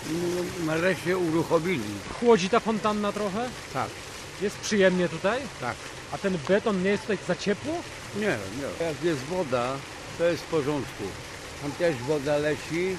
Nareszcie uruchomili. Chłodzi ta fontanna trochę? Tak, Jest przyjemnie tutaj? tak. A ten beton nie jest tutaj za ciepło? Nie. Jak jest woda, to jest w porządku. Tam też woda leci,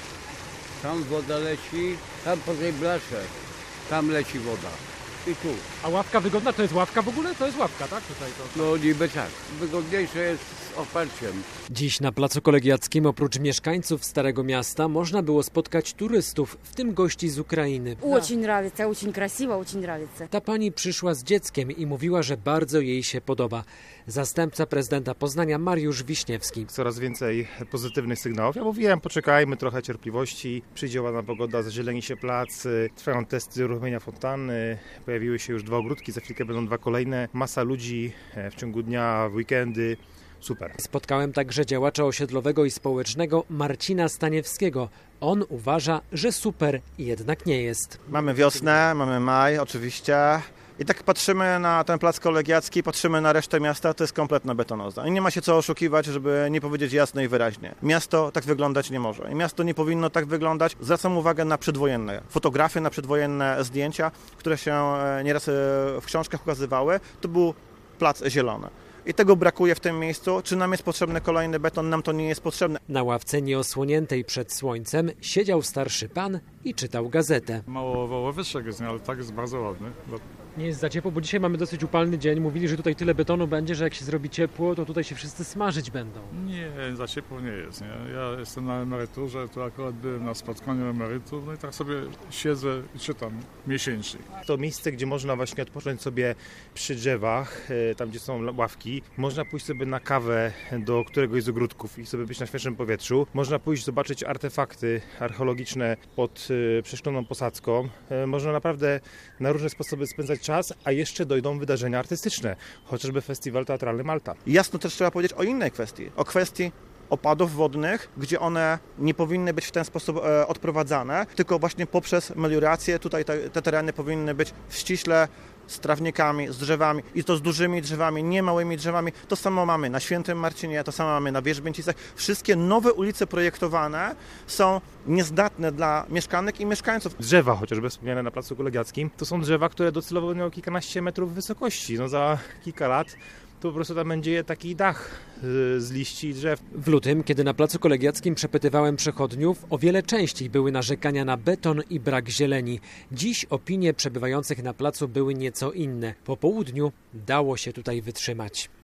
tam woda leci, tam po tej blasze, tam leci woda. I tu. A ławka wygodna? To jest ławka w ogóle? To jest ławka, tak? Tutaj to. No niby tak. Wygodniejsze jest z oparciem. Dziś na Placu Kolegiackim oprócz mieszkańców Starego Miasta można było spotkać turystów, w tym gości z Ukrainy. Очень нравится, очень красиво, очень нравится. Ta pani przyszła z dzieckiem i mówiła, że bardzo jej się podoba. Zastępca prezydenta Poznania Mariusz Wiśniewski. Coraz więcej pozytywnych sygnałów. Ja mówiłem, poczekajmy, trochę cierpliwości, przyjdzie ładna pogoda, zazieleni się plac, trwają testy uruchomienia fontanny, pojawiły się już 2 ogródki, za chwilkę będą 2 kolejne, masa ludzi w ciągu dnia, w weekendy. Super. Spotkałem także działacza osiedlowego i społecznego Marcina Staniewskiego. On uważa, że super jednak nie jest. Mamy wiosnę, mamy maj oczywiście i tak patrzymy na ten plac kolegiacki, patrzymy na resztę miasta, to jest kompletna betonoza. I nie ma się co oszukiwać, żeby nie powiedzieć jasno i wyraźnie. Miasto tak wyglądać nie może i miasto nie powinno tak wyglądać. Zwracam uwagę na przedwojenne fotografie, na przedwojenne zdjęcia, które się nieraz w książkach ukazywały. To był plac zielony. I tego brakuje w tym miejscu. Czy nam jest potrzebny kolejny beton? Nam to nie jest potrzebne. Na ławce nieosłoniętej przed słońcem siedział starszy pan i czytał gazetę. Mało wyższego jest, ale tak jest bardzo ładny. Nie jest za ciepło, bo dzisiaj mamy dosyć upalny dzień. Mówili, że tutaj tyle betonu będzie, że jak się zrobi ciepło, to tutaj się wszyscy smażyć będą. Nie, za ciepło nie jest. Nie? Ja jestem na emeryturze, tu akurat byłem na spotkaniu emerytów, no i tak sobie siedzę i czytam miesięcznik. To miejsce, gdzie można właśnie odpocząć sobie przy drzewach, tam gdzie są ławki. Można pójść sobie na kawę do któregoś z ogródków i sobie być na świeżym powietrzu. Można pójść zobaczyć artefakty archeologiczne pod przeszkloną posadzką. Można naprawdę na różne sposoby spędzać czas, a jeszcze dojdą wydarzenia artystyczne, chociażby Festiwal Teatralny Malta. Jasno też trzeba powiedzieć o innej kwestii, o kwestii opadów wodnych, gdzie one nie powinny być w ten sposób odprowadzane, tylko właśnie poprzez meliorację. Tutaj te tereny powinny być ściśle z trawnikami, z drzewami i to z dużymi drzewami, nie małymi drzewami. To samo mamy na Świętym Marcinie, to samo mamy na Wierzbięcicach. Wszystkie nowe ulice projektowane są niezdatne dla mieszkanek i mieszkańców. Drzewa, chociażby wspomniane na Placu Kolegiackim, to są drzewa, które docelowo mają kilkanaście metrów wysokości. No za kilka lat to po prostu tam będzie taki dach z liści i drzew. W lutym, kiedy na Placu Kolegiackim przepytywałem przechodniów, o wiele częściej były narzekania na beton i brak zieleni. Dziś opinie przebywających na placu były nieco inne. Po południu dało się tutaj wytrzymać.